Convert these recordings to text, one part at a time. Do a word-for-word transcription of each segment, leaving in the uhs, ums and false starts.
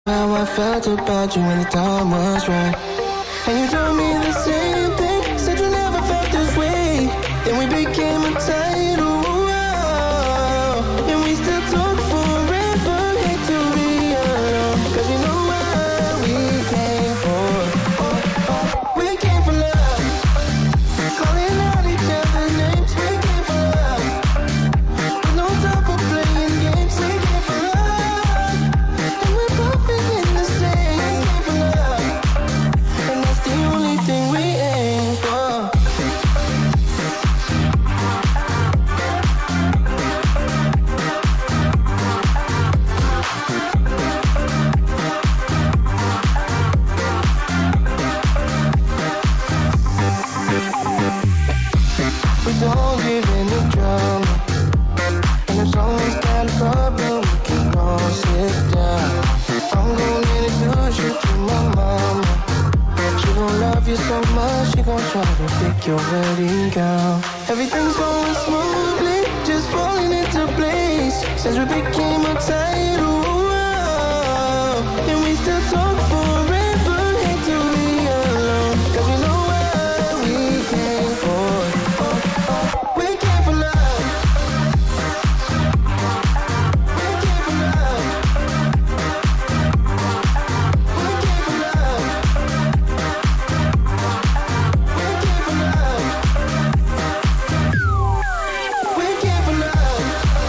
How I felt about you when the time was right. And you told me the same thing. Said you never felt this way. Then we became a title. And we still talk forever. Hate to be alone. Cause we know what we came for. We came for love. Calling out each other's names. We came for love. With no time for playing games. We came for love. And we're perfect in the same. We came for love. And that's the only thing we aim for. We don't give any drama. And if someone's got a problem, we can cross it down. I'm gonna introduce you to my mama. She gon' love you so much, she gon' try to pick your wedding gown. Everything's going smoothly, just falling into place. Since we became a title, and we still talk forever. Hate to be alone, cause we know what we came for. We came for love. We came for love. We came for love. We came for love. We came for love.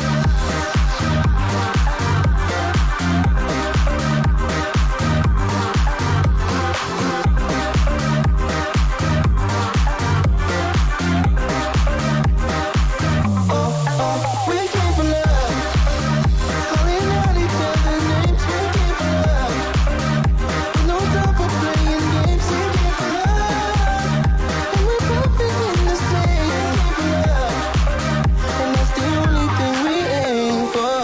Oh, oh, we came for love. Calling out each other's names. We came for love. With no time for playing games. We came for love. And we're perfect in the same. We came for love. And that's the only thing we aim for.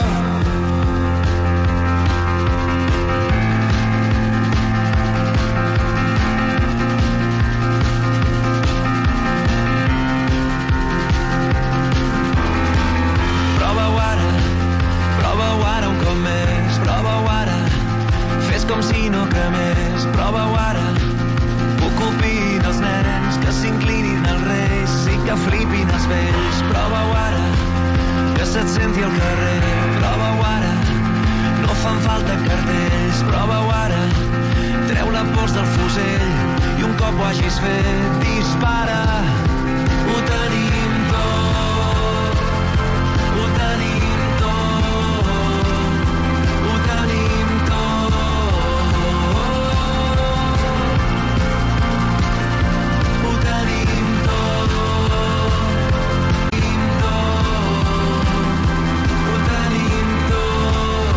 Prova-ho ara, prova-ho ara un cop més, prova-ho ara, fes com si no cremés, prova-ho ara, puc opir dels nens que s'inclinin als reis i que flipin els vells, prova-ho ara, que se't senti al carrer, prova-ho ara, no fan falta cartells, prova-ho ara, treu la pols del fusell i un cop ho hagis fet, dispara, ho tenim tot. Ho tenim tot, ho tenim tot. Ho tenim tot, tenim tot, ho tenim tot.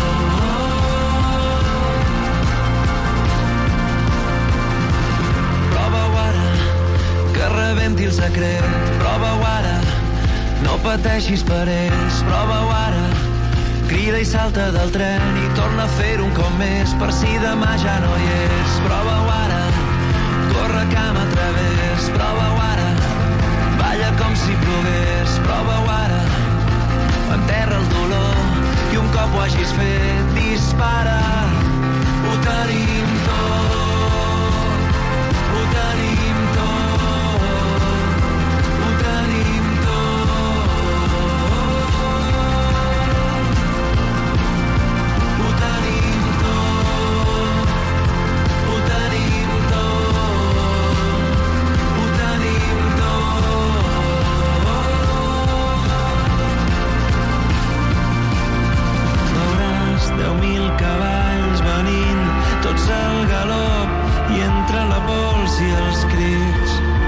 Prova-ho ara, que rebenti el secret, prova-ho ara, no pateixis per ells, prova-ho ara, crida i salta del tren i torna a fer-ho un cop més per si demà ja no hi és, prova-ho ara, corre cama a través, prova-ho ara, balla com si plogués, prova-ho ara, enterra el dolor i un cop ho hagis fet, dispara, ho tenim tot, ho tenim tot, ho tenim tot, ho tenim tot, ho tenim tot, ho tenim tot. Veuràs deu mil cavalls venint, tots al galop, i entre la pols i els crits.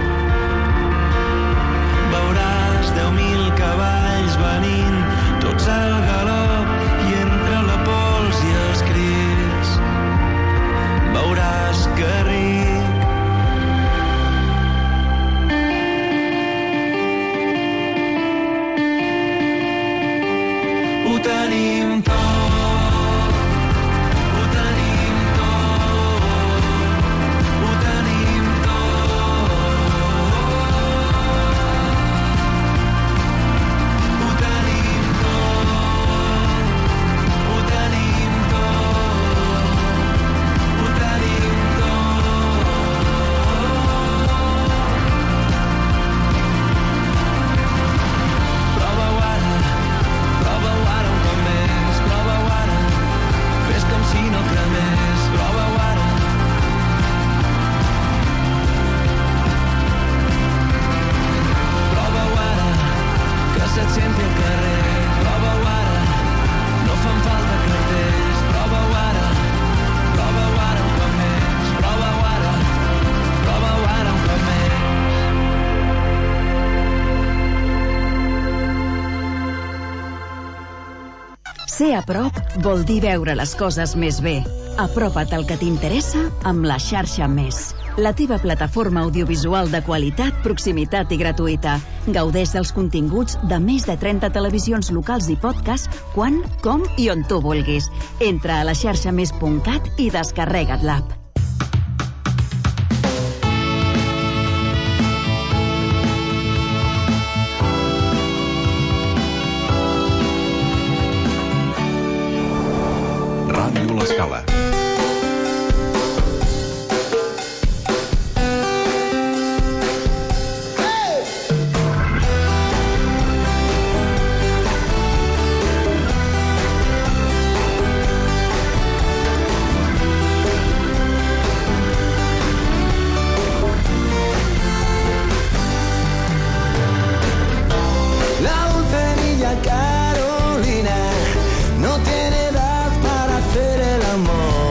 Veuràs deu mil cavalls venint, tots al galop, i entre la pols i els crits. Veuràs que ric. Ho tenim tot, ho tenim tot, ho tenim tot. Ser a prop vol dir veure les coses més bé. Apropa't al que t'interessa amb la xarxa Més. La teva plataforma audiovisual de qualitat, proximitat i gratuïta. Gaudeix dels continguts de més de trenta televisions locals i podcast quan, com i on tu vulguis. Entra a la xarxa més punt cat i descarrega't l'app. Ràdio L'Escala. Carolina no tiene edad para hacer el amor.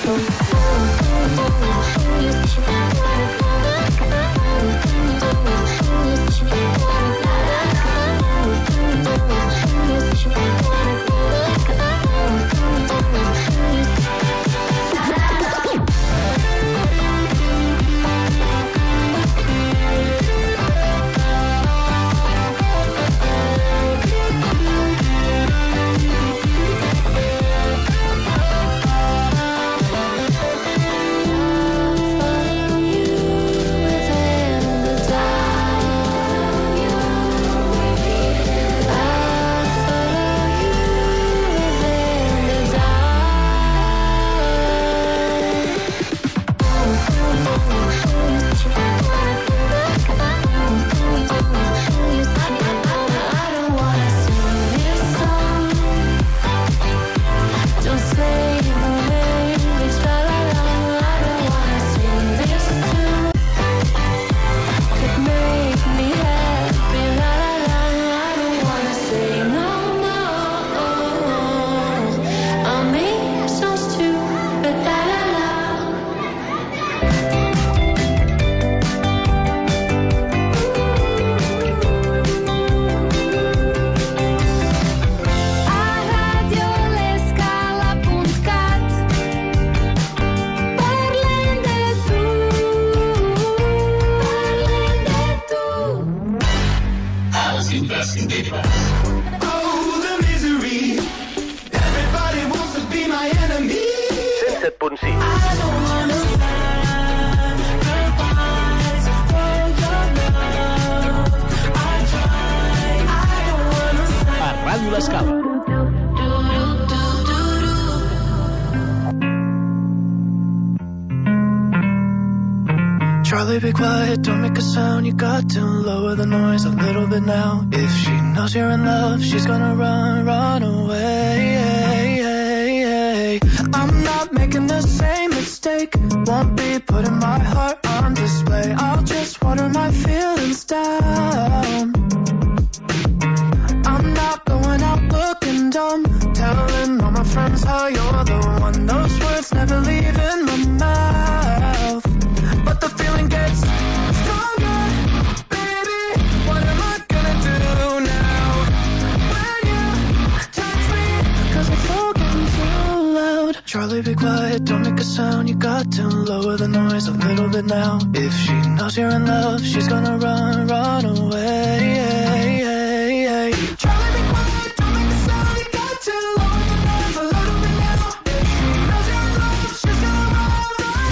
Charlie, be quiet, don't make a sound. You got to lower the noise a little bit now. If she knows you're in love, she's gonna run, run away. I'm not making the same mistake. Won't be putting my heart on display. I'll just water my feelings down. I'm not going out looking dumb, telling all my friends how you're the one. Those words never leave in my mouth, but the feeling gets stronger, baby. What am I gonna do now when you touch me? Cause it's all getting too loud. Charlie, be quiet, don't make a sound. You got to lower the noise a little bit now. If she knows you're in love, she's gonna run, run away. Charlie, be quiet, don't make a sound. You got to lower the noise a little bit now. If she knows you're in love, she's gonna run, run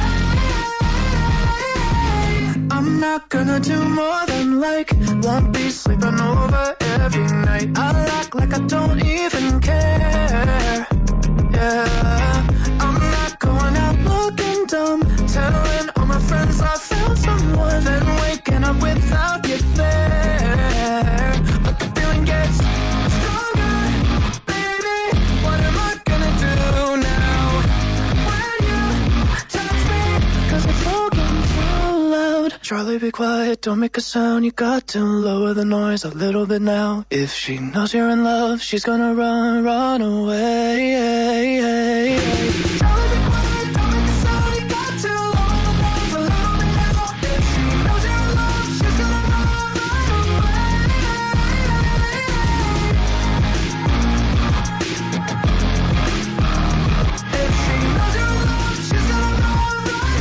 away. I'm not gonna do more than like, won't be sleeping over every night. I'll act like I don't even care. Yeah, I'm not going out looking dumb, telling all my friends I found someone, then waking up without you there. But the feeling gets stronger, baby. What am I gonna do now when you touch me? Cause it's all getting too loud. Charlie, be quiet, don't make a sound. You got to lower the noise a little bit now. If she knows you're in love, she's gonna run, run away. Charlie, be quiet, don't make a sound. You got to lower the noise a little bit now. If she knows you're in love, she's gonna run, run away. If she knows you're in love, she's gonna run, run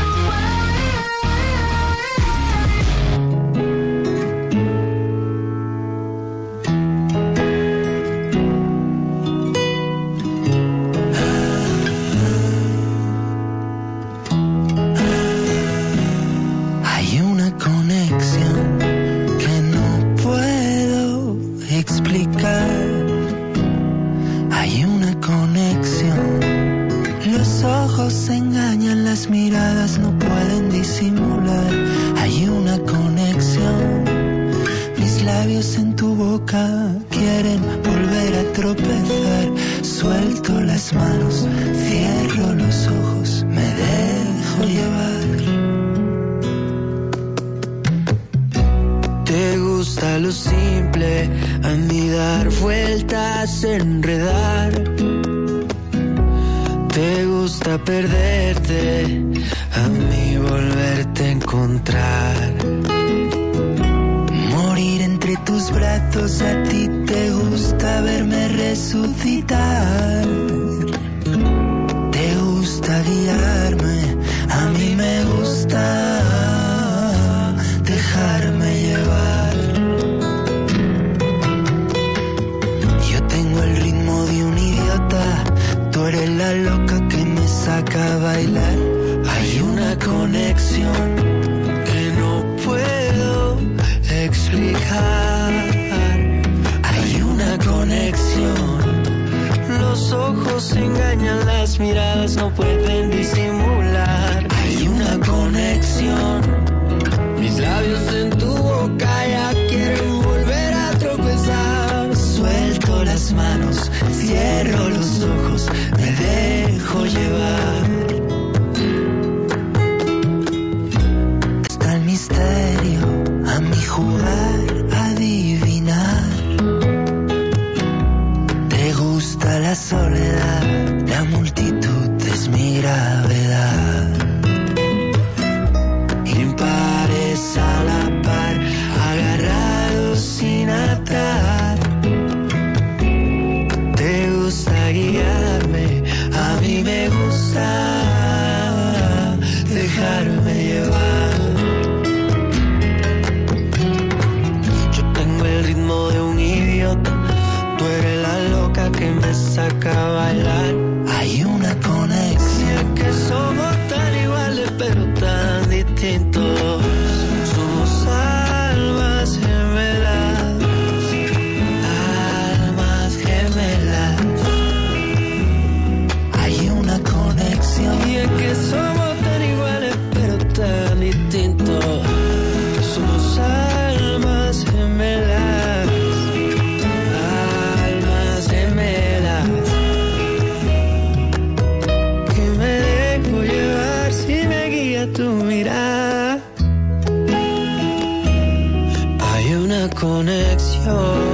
Hay una conexión que no puedo explicar. Hay una conexión. Los ojos engañan, las miradas no pueden disimular. Hay una conexión. Mis labios en tu boca quieren volver a tropezar. Suelto las manos, cierro los ojos, me dejo llevar. Te gusta lo simple, a mí dar vueltas, enredar. Te gusta gusta perderte, a mí volverte a encontrar. Morir entre tus brazos, a ti te gusta verme resucitar. Te gusta guiarme, a mí me gusta dejarme llevar. Yo tengo el ritmo de un idiota, tú eres la loca que me saca a bailar. Hay una conexión que no puedo explicar. Hay una conexión. Los ojos engañan, las miradas no pueden disimular. Hay una conexión. Mis labios en tu boca ya quieren volver a tropezar. Suelto las manos, cierro los ojos, me dejo llevar. Está el misterio, a mi jugar, adivinar. Te gusta la soledad, la multitud es mi gravedad. Impares a la par, agarrados sin atar. Te gusta guiarme, a mí me gusta dejarme llevar. Yo tengo el ritmo de un idiota, tú eres la loca que me saca a bailar. Hay una conexión, que somos tan iguales pero tan distintos. Somos almas gemelas, almas gemelas. Hay una conexión, y es que somos tan iguales pero tan distintos. Somos almas gemelas, almas gemelas. Que me dejo llevar si me guía tu mirada. Hay una conexión.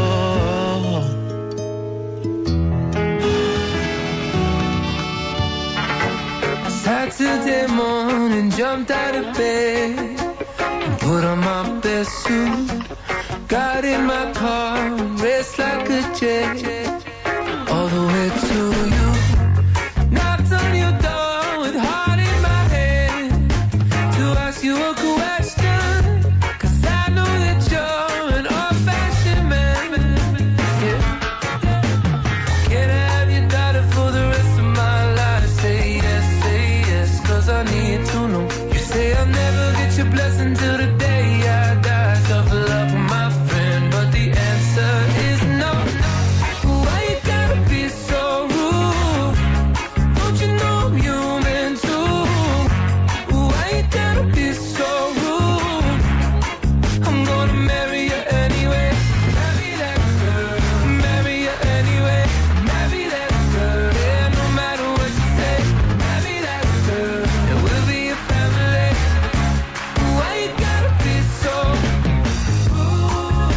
Saturday morning, jumped out of bed and put on my best suit. Got in my car, raced like a jet all the way to you. Knocked on your door with heart in my head to ask you a question, 'cause I know that you're an old-fashioned man. Yeah. Can I have your daughter for the rest of my life? Say yes, say yes, 'cause I need to know. You say I'll never get your blessing till the day I die. Tough love, my friend, but the answer is no. Why you gotta be so rude? Don't you know I'm human too? Why you gotta be so rude? I'm gonna marry you anyway. Marry that girl. Marry you anyway. Marry that girl. Yeah, no matter what you say. Marry that girl. And we'll be a family. Why you gotta be so rude?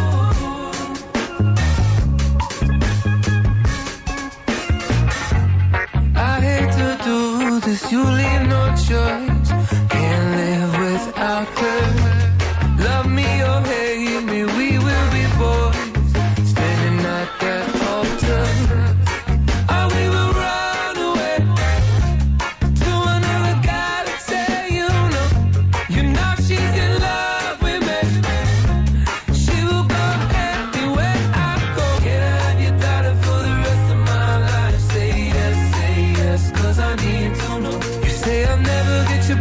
I hate to do this, you leave no choice. Can't live without her. Love me or hate me, we will be boys, standing at that altar. Or we will run away to another guy to say you know. You know she's in love with me. She will go anywhere I go. Can I have your daughter for the rest of my life? Say yes, say yes, 'cause I need to know. You say I'll never get your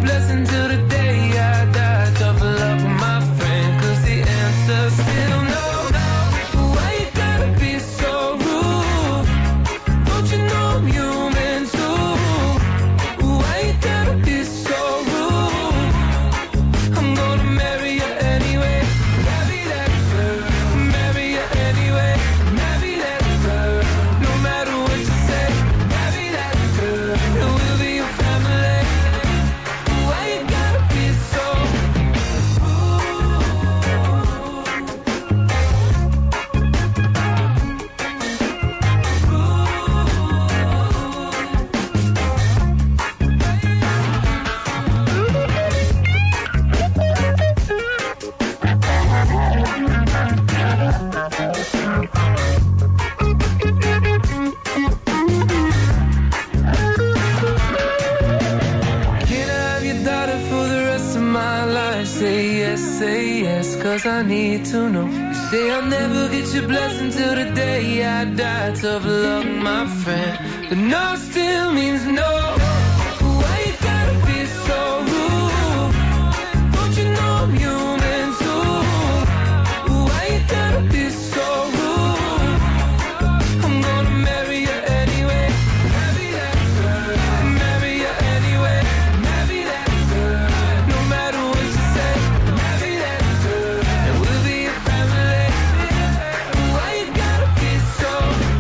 cause I need to know. You say I'll never get your blessing till the day I die. Tough luck, my friend, but no still means no. Why you gotta be so rude? Don't you know I'm human too? Why you gotta be so rude? I'm gonna marry you anyway. Marry that girl. Marry you anyway. Marry that girl. No matter what you say. Marry that girl. And we'll be a family. Why you gotta be so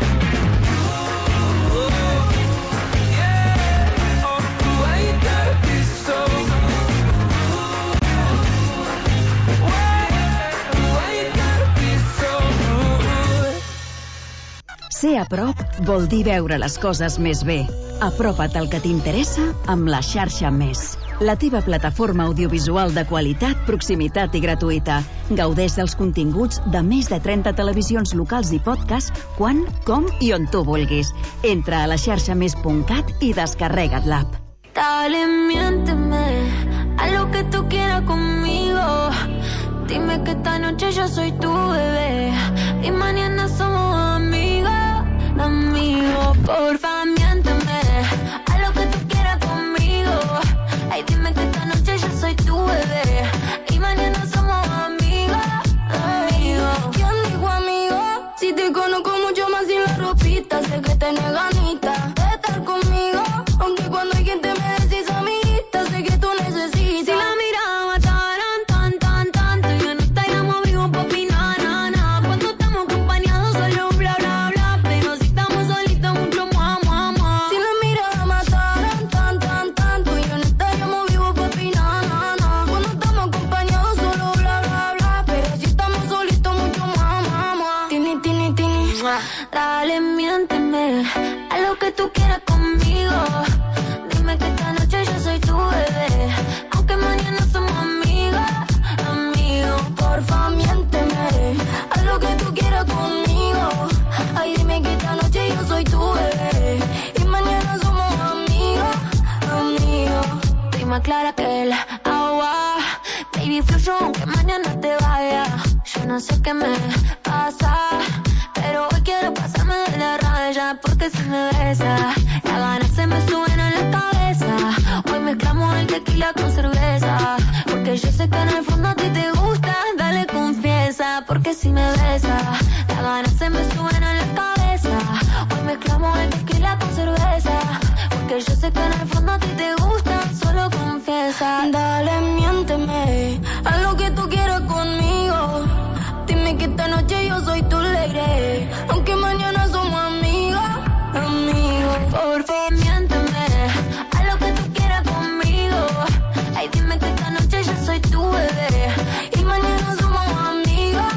rude? Yeah. Oh, why you gotta be so rude? Why? Why you gotta be so rude? Ser a prop vol dir veure les coses més bé. Apropa't al que t'interessa amb la xarxa Més. La teva plataforma audiovisual de qualitat, proximitat i gratuïta. Gaudeix dels continguts de més de trenta televisions locals i podcast quan, com i on tu vulguis. Entra a la xarxa més punt cat i descarrega't l'app. Dale, miénteme, haz lo que tú quieras conmigo. Dime que esta noche yo soy tu bebé y mañana somos amigos, amigos. Porfa, miénteme, haz lo que tú quieras conmigo. Ay, dime que esta noche yo soy tu bebé y mañana somos amigos, amigos. ¿Quién dijo amigo? Si te conozco mucho más sin la ropita, sé que tenés ganita de estar conmigo, aunque cuando hay gente me decís amiguita, sé que tú necesitas. Si la mirada mataran tan, tan, tanto, yo no estaríamos vivos pa' opinar, na, na. Cuando estamos acompañados solo bla, bla, bla, pero si estamos solitos mucho más, más, más. Si la mirada mataran tan, tan, tanto, yo no estaríamos vivos pa' opinar, na, na. Cuando estamos acompañados solo bla, bla, bla, pero si estamos solitos mucho más, más, más. Tini, tini, tini, dale, miénteme, haz lo que tú quieras conmigo. Dime que esta noche yo soy tu bebé, aunque mañana somos amigos, amigos. Porfa, miénteme, haz lo que tú quieras conmigo. Ay, dime que esta noche yo soy tu bebé y mañana somos amigos, amigos. Estoy más clara que el agua, baby, fluyo aunque mañana te vaya. Yo no sé qué me pasa, pero hoy quiero pasarme de la raya, porque si me besa, las ganas se me suben a la cabeza. Hoy mezclamos el tequila con cerveza, porque yo sé que en el fondo a ti te gusta. Dale, confiesa, porque si me besa, las ganas se me suben a la cabeza. Hoy mezclamos el tequila con cerveza, porque yo sé que en el fondo a ti te gusta. Solo confiesa. Dale, miénteme, haz lo que tú quieras conmigo. Dime que esta noche yo soy tu lady, aunque mañana somos amigos, amigos. Por favor, miénteme, haz lo que tú quieras conmigo. Ay, dime que esta noche yo soy tu bebé y mañana somos amigos,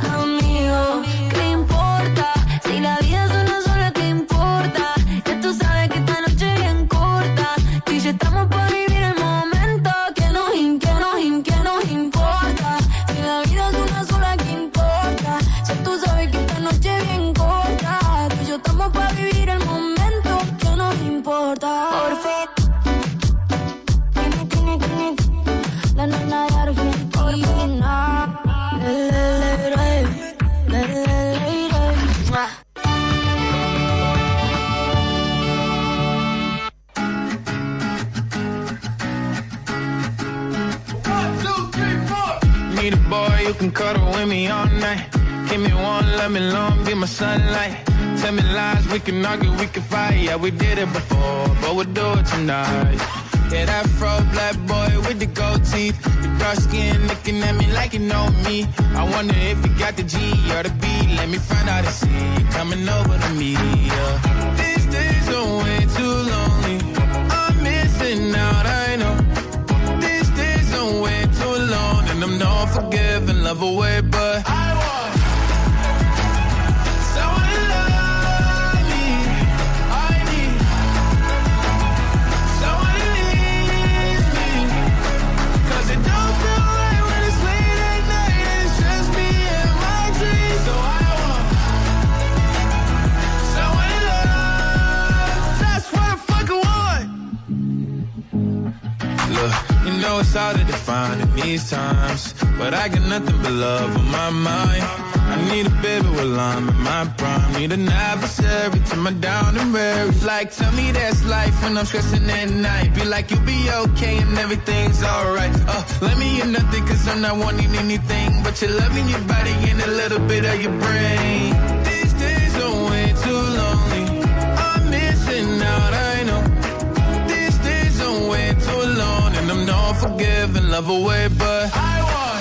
amigos. ¿Qué importa? Si la vida es una sola, ¿qué importa? Ya tú sabes que esta noche es bien corta y ya estamos por vivir el momento. Que nos, que nos, que nos importa? Si la vida es una sola, ¿qué importa? Ya tú sabes que esta noche es bien corta, tú y yo estamos para vivir el momento. Que nos importa? Por favor. Tini, tini, tini, la nena de Argentina. Le, le, le, le, le, le, le, le. Mua. Need a boy who can cuddle with me all night. Give me one, let me long, be my sunlight. Tell me lies, we can argue, we can fight. Yeah, we did it before, but we'll do it tonight. Yeah, that fro black boy with the gold teeth, the dark skin looking at me like you know me. I wonder if you got the G or the B. Let me find out and see you coming over to me. Yeah. These days are way too lonely. I'm missing out, I know. These days are way too long, and I'm not forgiving, love away, but I want someone to love me. I need someone to leave me, 'cause it don't feel right when it's late at night and it's just me and my dreams. So I want someone to love. That's what I fucking want. Look, you know it's hard to define in these times. but I got nothing but love on my mind. I need a baby while I'm in my prime. Need an adversary to my down and weary. Like, tell me that's life when I'm stressing at night. Be like, you'll be okay and everything's alright. Uh, let me in nothing cause I'm not wanting anything but your love in your body and a little bit of your brain. These days are way too lonely. I'm missing out, I know. These days are way too long and I'm not forgiving love away, but I want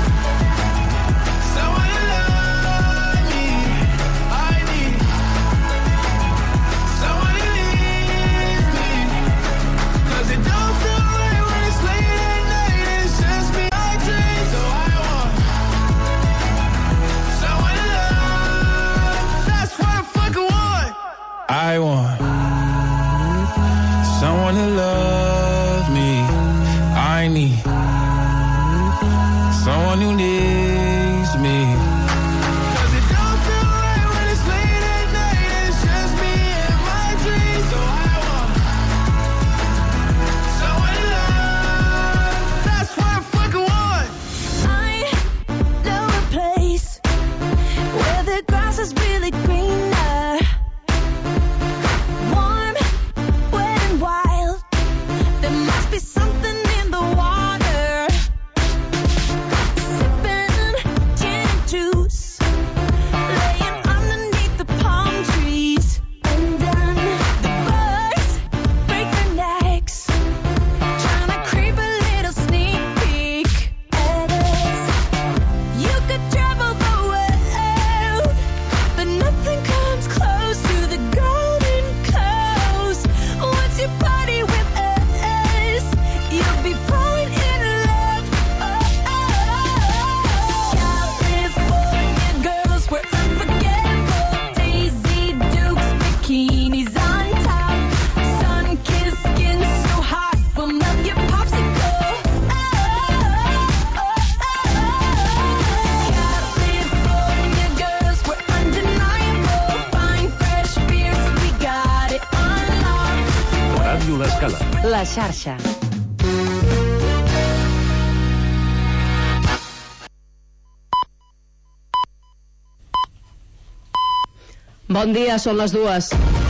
someone to love me. I need someone to leave me, cause it don't feel right when it's late at night and it's just me I dream. So I want someone to love. That's what I fucking want. I want someone to love me. I need someone who needs me. Cause it don't feel right when it's late at night and it's just me and my dreams. So I want someone to love. That's what I fucking want. I know a place where the grass is really greener, warm, wet and wild. There must be something in the water. Sipping gin and juice, laying underneath the palm trees. And then the birds break their necks, trying to creep a little sneak peek at us. You could travel the world, but nothing comes close to the golden coast. Once you party with us, you'll be falling in love. Oh, oh, oh. California girls were unforgettable. Daisy Dukes, bikinis on top. Sun-kissed skin so hot, will melt your popsicle. Oh, oh, oh, oh. California girls were undeniable. Fine, fresh beers, we got it on lock. Ràdio L'Escala. La xarxa. Bon dia, són les dues.